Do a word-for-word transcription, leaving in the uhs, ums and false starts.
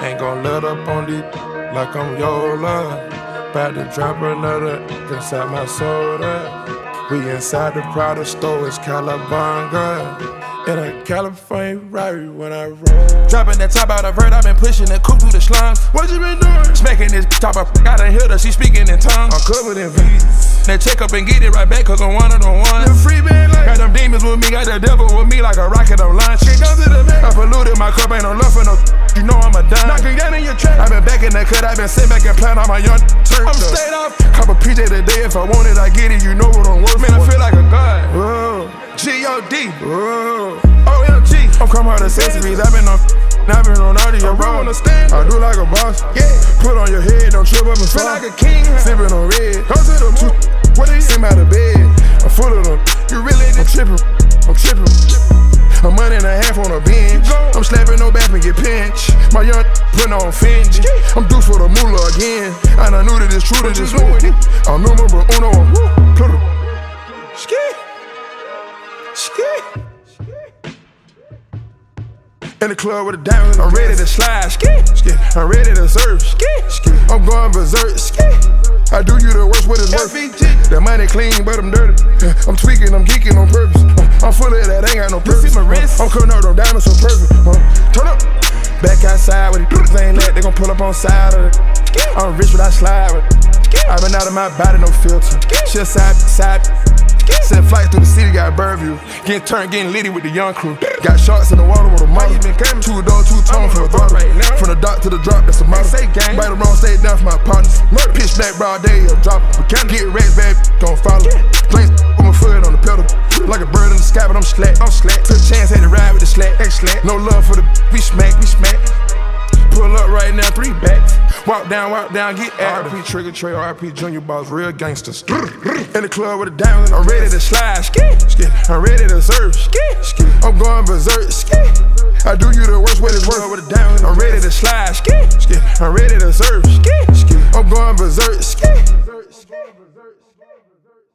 Ain't gon' let up on these like I'm Yola. About to drop another inside my soda. We inside the Prada store, it's Calabanga. In a California Rari when I roll. Dropping that top out of vert, I been pushing the coupe through the slums. What you been doing? Smacking this top up, I done heard her, she speaking in tongues. I'm covered in V's. Now check up and get it right back, cause I'm one of the ones. The free band like got them demons with me, got the devil with me like a rocket, I'm launching. I polluted my cup, ain't no love for no. You know I'm a dime. Knocking down in your trap. I been back in the cut, I been sitting back and playing on my young turn. I'm stayed off. Cop a P J today, if I want it, I get it. You know what I'm worth. Man, I feel like a god. Whoa. G O D. Whoa. O M G. I'm coming out of accessories. I been on. I been on all of your road. I do like a boss. Yeah. Put on your head, don't trip up and fall. Feel like a king. Sipping on red. Go to the moon. What are you? Sit out of bed. I'm full of them. You really? I'm tripping. I'm tripping. A month and a half on a bench. I'm slapping no back and get pinched. My young putting on Fendi. I'm due for the moolah again. And I knew that it's true to this one. I'm number uno. Pluto. Ski. Ski. In the club with a diamond, I'm ready to slide. Ski. I'm ready to serve. Ski. I'm going berserk. Ski. I do you the worst, what it's worth. That money clean, but I'm dirty. I'm tweaking, I'm geeking on purpose. I'm full of that, ain't got no purpose. I'm cutting up them diamonds so perfect. Turn up. Back outside with it. Ain't let, they gon' pull up on side of it. I'm rich, but I slide with it. I been out of my body, no filter. Shit side, side. Send flights through the city, got Birdview. Getting turned, getting litty with the young crew. Got sharks in the water with a model. Two doors, two tones for a throttle. From the dock to the drop, that's a model. Right or wrong, stay down for my partners. Pitch black, broad day, a drop. Get rats, baby, gon' follow. Planes with my foot on the pedal. Like a bird in the sky, but I'm slack. I'm slack. Took a chance, had to ride with the slack. slack. No love for the we smack, we smack. Pull up right now, three backs. Walk down, walk down, get out. R I P Trigger Trey, R I P Junior Boss, real gangsters. In the club with a diamond, I'm ready to slide. I'm ready to serve. I'm going berserk. I do you the worst way this world with a diamond. I'm ready to slide. I'm ready to serve. I'm going berserk.